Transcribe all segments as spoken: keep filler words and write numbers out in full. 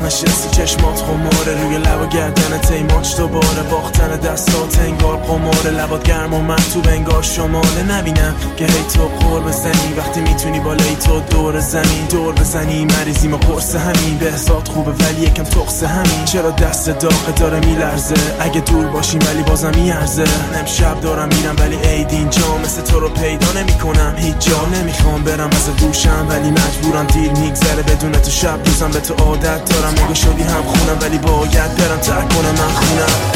نشستی چشمات خماره، روی لب و گردنت ای ماچ دوباره، باختن دستات انگار قماره، لبات گرم و من تو بنگار شماله. نبینم که هی تو قور بزنی وقتی میتونی بالای تو دور زمین دور بزنی. مریضیم و قرص همین، بهزاد خوبه ولی یکم تقص همین. چرا دست داغه داره میلرزه، اگه دور باشیم ولی بازم میارزه. امشب دارم میرم ولی عید اینجا، مثل تو رو پیدا نمی کنم هیچ جا. نمیخوام برم از دوشم ولی مجبورم، دیر میگذره بدون تو شب روزم، به تو عادت دارم. نگو شدی هم خونم ولی باید برم ترک کنم من خونم.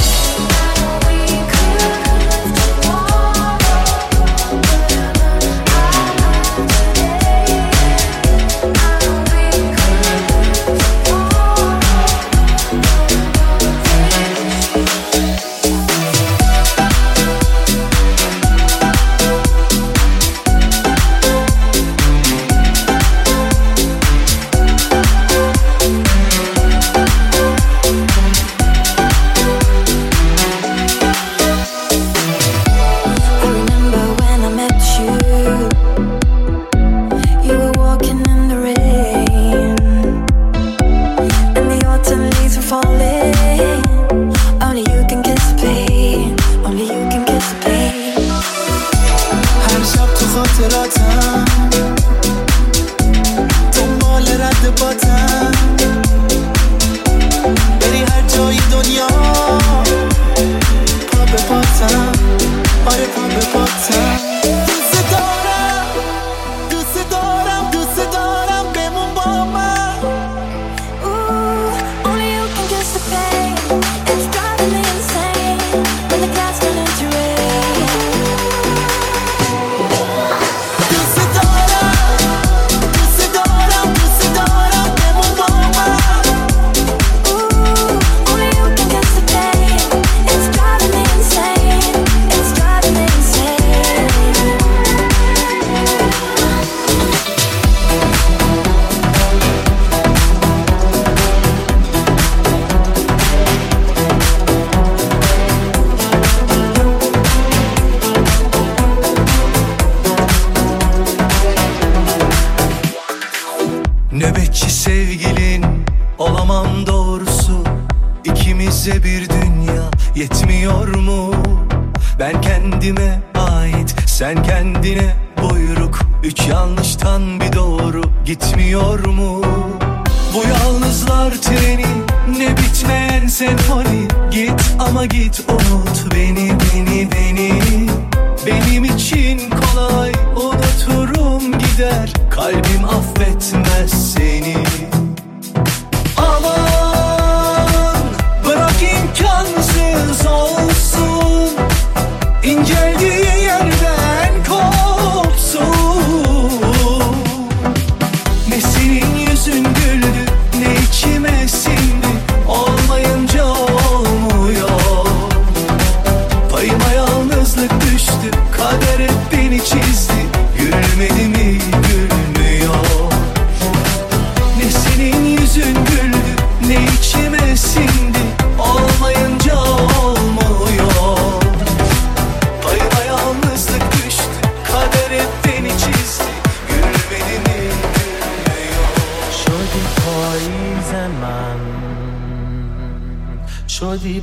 شدی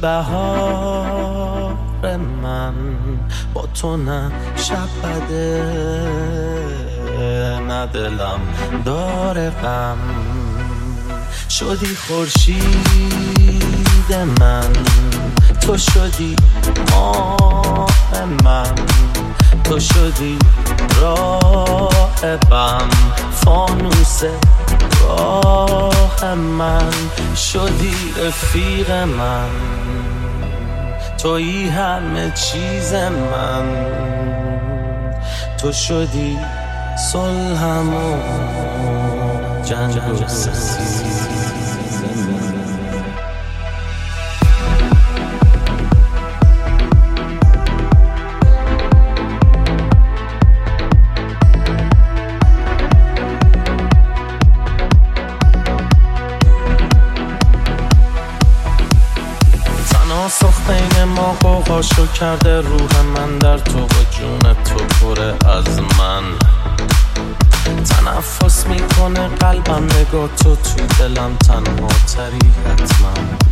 بهار من، با تو نه شب بده نه دلم داره غم. شدی خورشید من، تو شدی ماه من، تو شدی راهبم، فانوس راه من. شدی رفیق من، تویی همه چیز من، تو شدی صلحم و جنگ و ستیزه. تناسخ بین ما قوقاشو کرده، روح من در تو و جون تو پره از من. تنفس میکنه قلبم، نگاه تو تو دلم تنها تری حتما.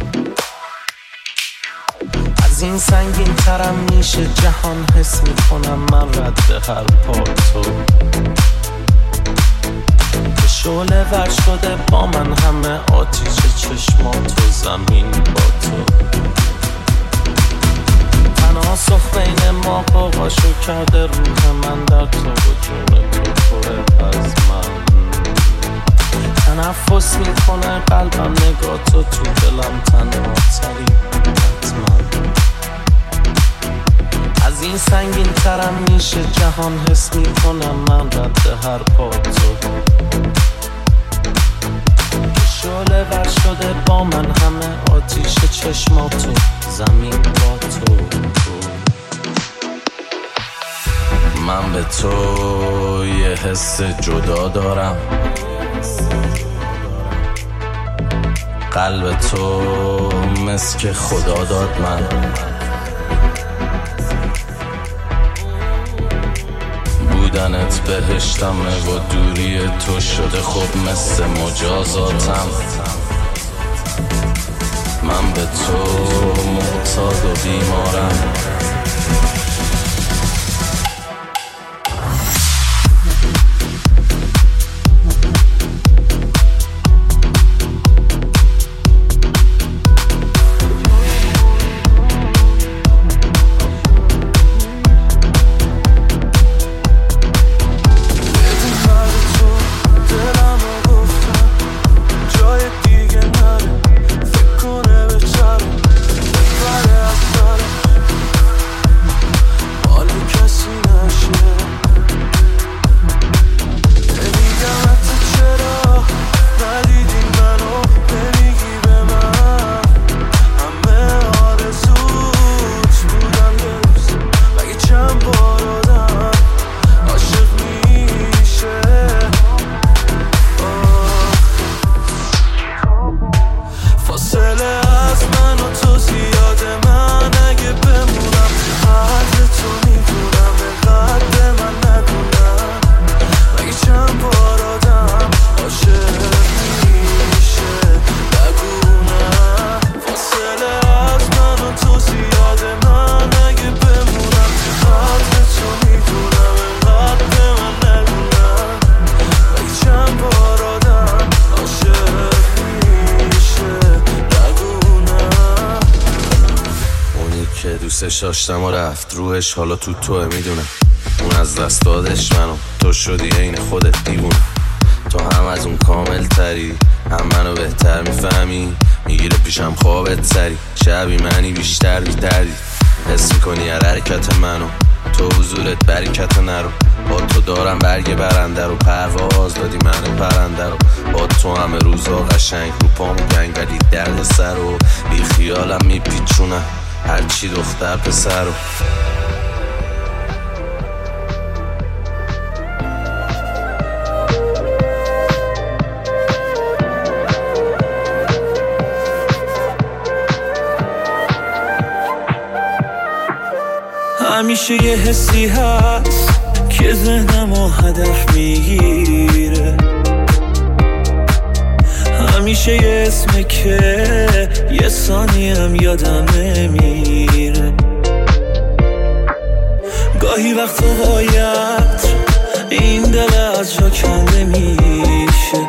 از این سنگین ترم میشه جهان، حس میکنم من رد هر پا تو. که شعله ور شده با من همه آتیش چشمات و زمین با تو. تناسخ بین ما قاقاشو کرده روح من در تو و جون تو پره از من. تنفس میکنه قلبم، نگاه تو تو دلم تنها تری حتما. از این سنگین ترم میشه جهان، حس میکنم من رد هر پا تو. شعله ور شده با من همه آتیش چشماتو زمین با تو. من به تو یه حس جدا دارم، قلب تو مثل که خدا داد من. بودنت بهشتمه و دوری تو شده خب مثل مجازاتم. من به تو معتاد و بیمارم. دوستش داشتم و رفت روحش، حالا تو توه میدونم. اون از دست دادش منو، تو شدی عین خودت دیوونه. تو هم از اون کامل تری، هم منو بهتر میفهمی. میگیره پیشم خوابت سری، شبی منی بیشتر بیدردی. حس میکنی هر حرکت منو، تو حضورت برکت نرو. با تو دارم برگ برنده رو، پرواز دادی من پرنده رو. با تو همه روزا قشنگ رو پامو گنگ، ولی درد سر رو بی خیالم میپیچونم هرچی دختر پسر رو. همیشه یه حسی هست که ذهنمو هدف میگیره. همیشه یه اسمه که یه ثانیم یادم نمیره. گاهی وقتا باید این دل از جا کنده میشه.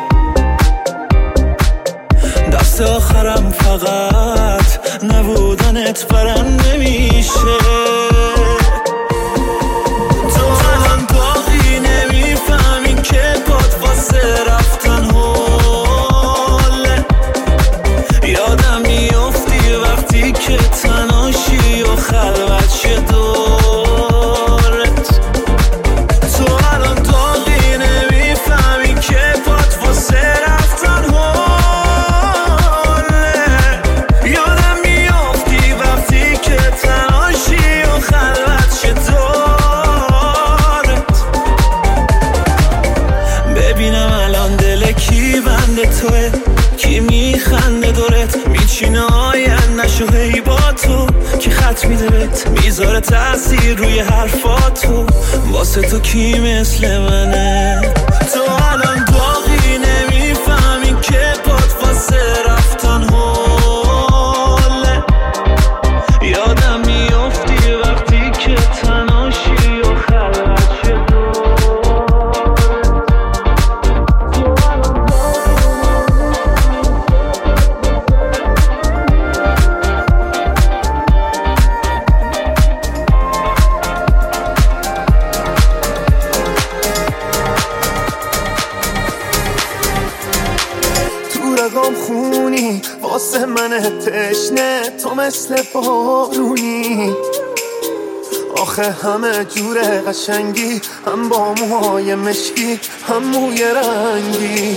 دست آخرم فقط نبودنت برنده میشه. تو الان باقی نمیفهمی که باد واسه رفتن حاله. یادم میافتی وقتی که تناشی و خلوت شه دورت. تو الان باقی نمیفهمی که باد واسه رفتن حاله. یادم میافتی وقتی که تناشی و خلوت شه دورت. ببینم الان دل کی بنده توه، کی میخنده دورت، میچینه آینده‌شو هی با تو، کی خط میده بهت میذاره تأثیر روی حرفاتو. واسه تو کی مثل منه، تو الان باقی نمیفهمی که باد واسه رفتن حاله. یادم میافتی وقتی که تناشی و خلوت خونی واسه من تشنه، تو مثل بارونی. آخه همه جوره قشنگی، هم با موهای مشکی هم موی رنگی.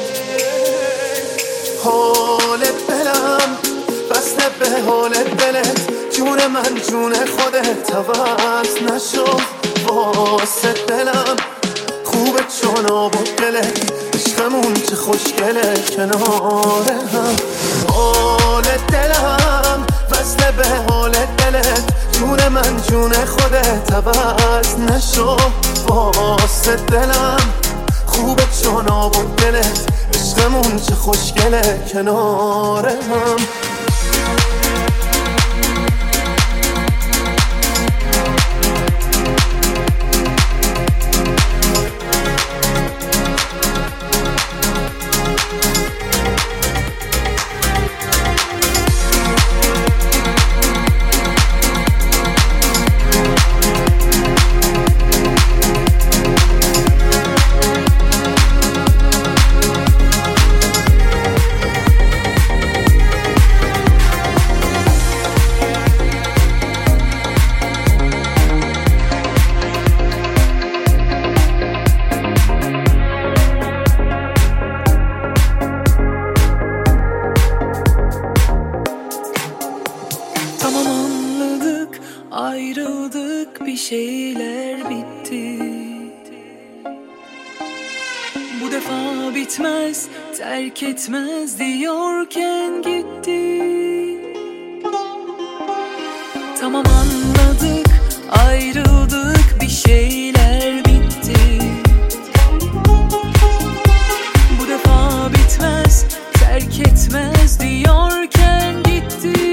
حال دلم بسته به حال دلت، جون من جون خودت عوض نشو واسه دلم. خوبه چون آب و دلت، عشقمون چه خوشگله کنار هم. حال دلم وصله به حال دلت، جون من جون خودت عوض نشو واسه دلم. خوبه چون آب و دلت، عشقمون چه خوشگله کنار هم. Ayrıldık, bir şeyler bitti. Bu defa bitmez, terk etmez diyorken gitti. Tamam anladık, ayrıldık, bir şeyler bitti. Bu defa bitmez, terk etmez diyorken gitti.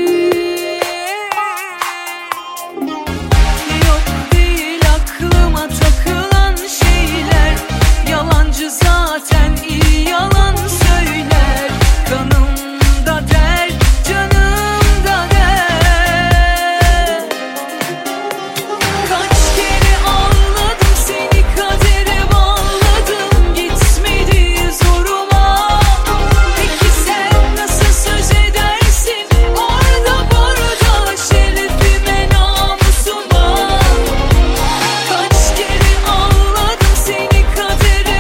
Zaten iyi yalan söyler. Kanımda der, canımda der. Kaç kere anladım seni, kadere bağladım. Gitmedi zoruma. Peki sen nasıl söz edersin? Orada burada şerefime, namusuma. Kaç kere anladım seni, kadere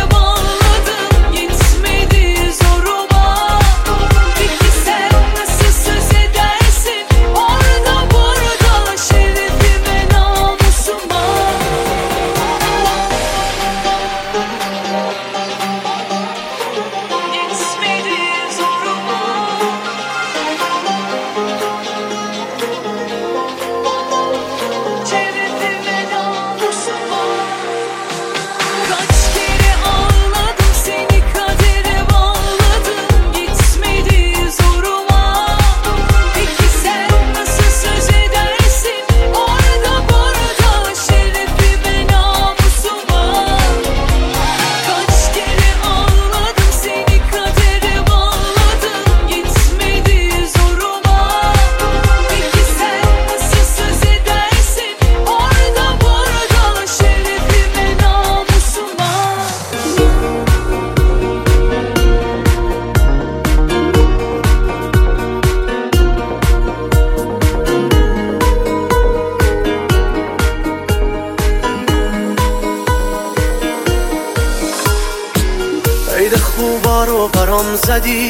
خوبا رو برام زدی،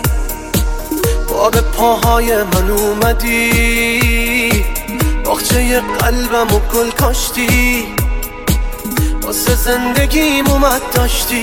با به پاهای من اومدی. باغچه قلبم و گل کاشتی، واسه زندگیم اومد داشتی.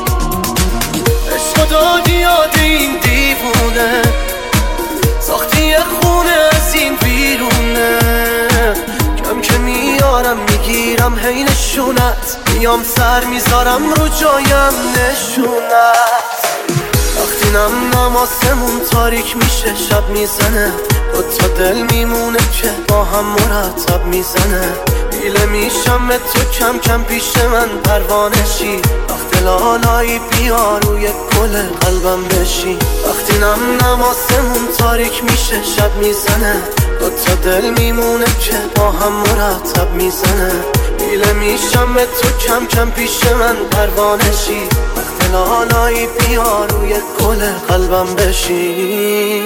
عشق دادی یاد این دیوونه، ساختی خونه از این بیرونه. کم که میاد دارم میگیرم هی نشونت، میام سر میذارم رو جایم نشونت. وقتی نم نماسمون تاریک میشه شب میزنه، دو تا دل میمونه که با هم مرتب میزنه. بیله میشم به تو کم کم پیش من پروانه شی، وقتی لالایی بیا روی گل قلبم بشی. وقتی نم نماسمون تاریک میشه شب میزنه، دو تا دل میمونه که با هم مرتب میزنه. بیله میشم به تو کم کم پیش من پروانه شی، وقتی لالایی بیا روی گل قلبم بشی.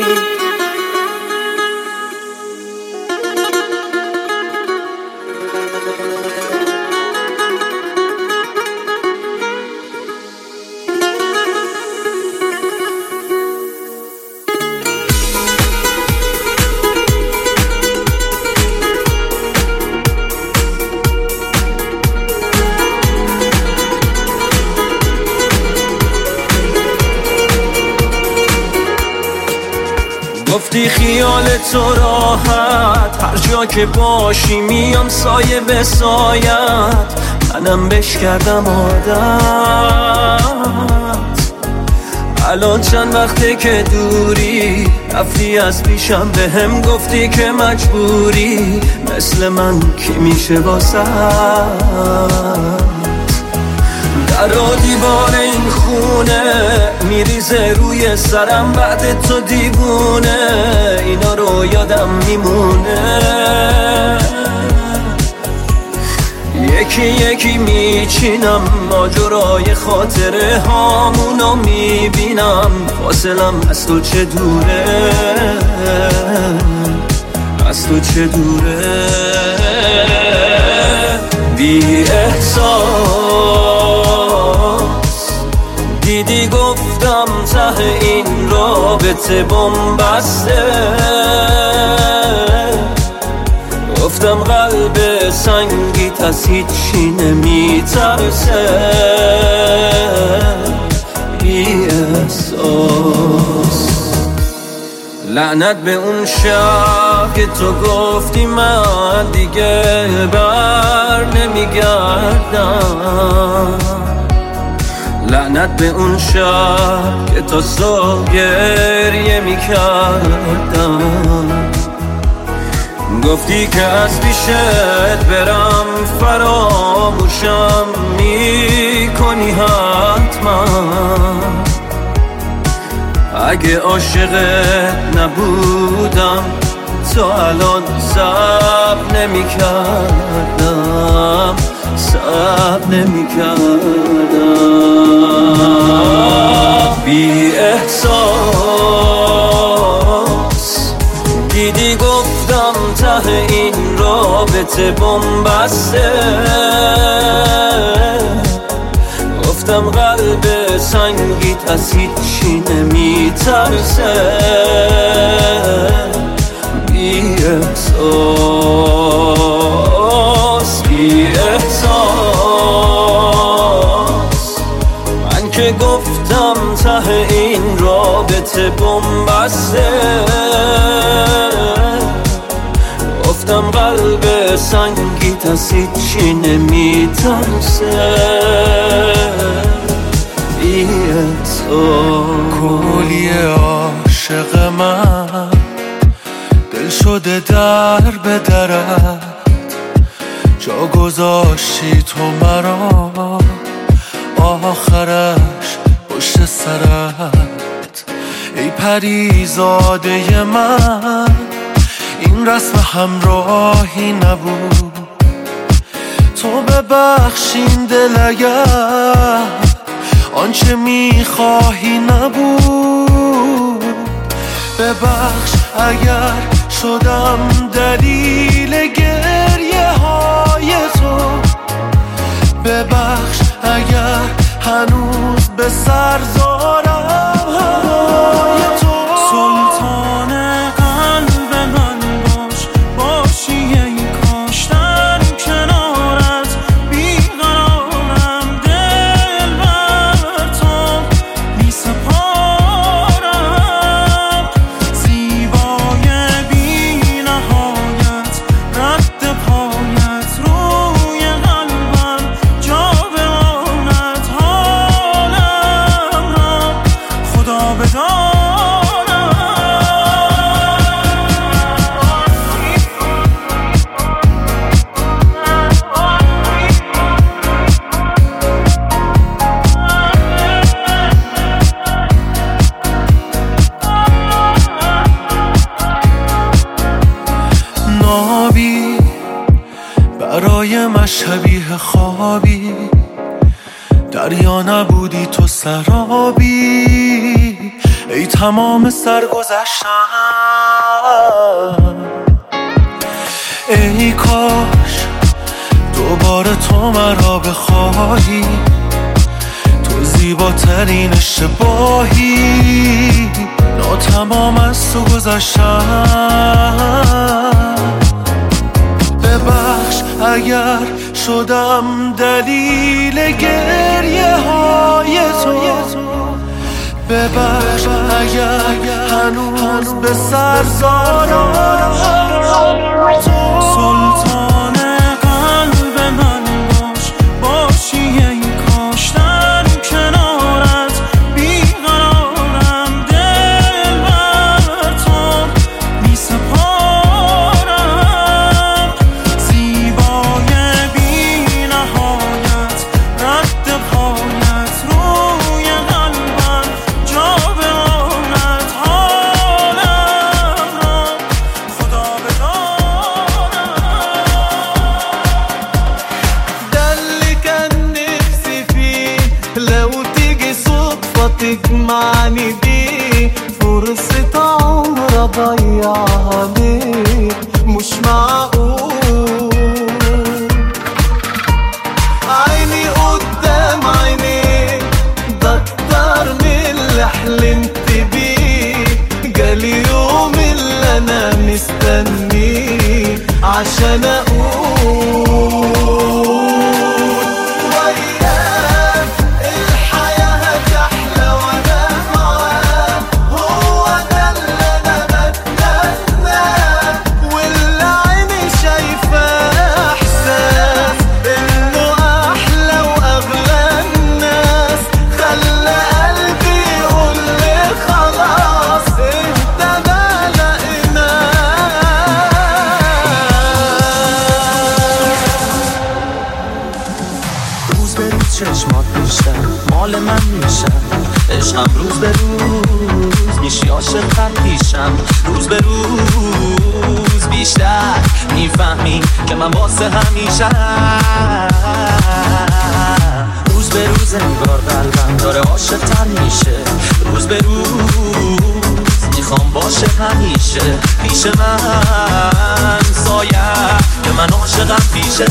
گفتی خیال تو راحت، هر جا که باشی میام سایه به سایت. منم بش کردم عادت، الان چند وقته که دوری، رفتی از پیشم به هم گفتی که مجبوری. مثل من کی میشه واسه در و دیوار این خونه میریزه روی سرم بعد تو دیوونه. اینا رو یادم میمونه، یکی یکی میچینم ماجرای خاطره هامونو میبینم. فاصلم از تو چه دوره، از تو چه دوره. بی احساس دیدی گفتم ته این رابطه بن‌بسته، گفتم قلب سنگیت از هیچی نمیترسه. بی احساس لعنت به اون شب که تو گفتی من دیگه بر نمیگردم. لعنت به اون شب که تا صبح گریه میکردم. گفتی که از پیشت برم فراموشم میکنی حتما. اگه عاشقت نبودم تا الان صبر نمی کردم، صبر نمی کردم. بی احساس دیدی گفتم ته این رابطه بن‌بسته، گفتم قلب سنگیت از هیچی نمیترسه. بی احساس بی احساس من که گفتم ته این رابطه بن‌بسته، گفتم قلب سنگیت از هیچی نمیترسه. بی احساس کلی عاشق من دل شده در به درت، جا گذاشتی تو مرا آخرش پشت سرت. ای پریزاده من این رسم همراهی نبود، تو ببخشین دل اگر آنچه میخواهی نبود. ببخش اگر شدم دلیل گریه های تو، ببخش اگر هنوز به سر زارم هوای تو. سلطان قلب من باش، باشی ای کاش در کنارت بیقرارم. دل بر تو می سپارم، زیبای بی نهایت رد پایت رو نه شبیه خوابی، دریا نبودی تو سرابی، ای تمام سرگذشتم. ای کاش دوباره تو مرا بخواهی، تو زیباترین اشتباهی، ناتمام از تو گذشتم. ببخش اگر شدم دلیل گریه های تو، ببخش اگر هنوز به سر زارم سلطان قلب من باش، باشی ای کاش در کنارت بیقرارم، دل بر تو می سپارم، زیبای بی نهایت رد پایت روی قلبم جا بماند، حالم را خدا بدانم. ده اللي كان نفسي فيه لو تيجي صدفة تجمعني بيه، فرصة عمر اضيعها ليه؟ مش معقول عيني قدام عينيك، ده اكتر من اللي حلمت بيه، جالي يوم اللي انا مستنيه عشان اقول وياك الحياة هتحلى وانا معاك، هو ده اللي انا بتمناه، واللي عيني شايفاه احساس انه احلى واغلى الناس، خلى قلبي يقول لي خلاص انت ما روز به روز چشمات بیشتر مال من میشم، عشقم روز به روز میشی عاشق‌تر پیشم، روز به روز بیشتر میفهمی که من واسه همیشم، روز به روز انگار قلبم داره عاشق‌تر میشه، روز به روز میخوام باشه همیشه پیش من، سایه که من عاشقم پیشه.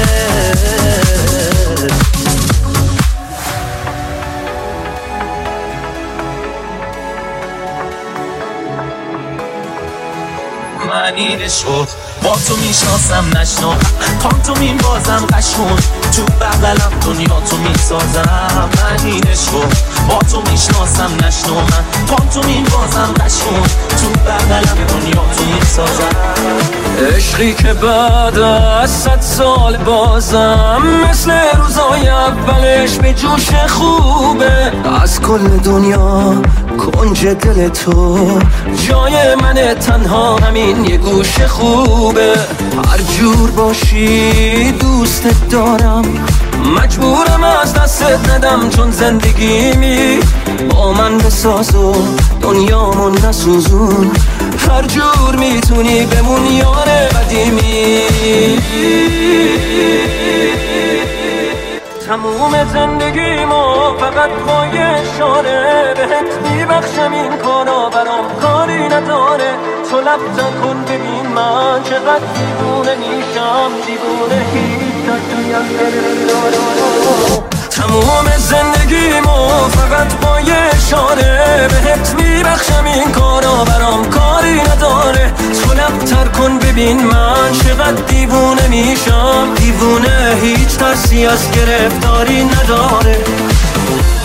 من این عشقو با تو میشناسم نشنو، پام تو میبازم قشون، تو بغلم دنیا تو میسازم. من این عشقو با تو میشناسم نشنو، من پام تو میبازم قشون، تو بغلم دنیا تو میسازم. عشقی که بعد از صد سال بازم مثل روزای اولش به جوش خوبه، از کل دنیا کنج دل تو جای من تنها همین یه گوش خوبه، هر جور باشی دوستت دارم، مجبورم از دستت ندم چون زندگیمی با من بساز و دنیامون نسوزون، هر جور میتونی بمون یار قدیمی. تموم زندگیمو فقط با یه اشاره بهت میبخشم، این کارا برام کاری نداره، تو لب کن ببین من چقدر دیوونه میشم، دیوونه هیچ تویم بره. تموم زندگیمو فقط با یه اشاره بهت میبخشم، این کارا برام کاری نداره، تو لب کن ببین من چقدر دیوونه میشم، دیوونه هیچ ترسی از گرفتاری نداره.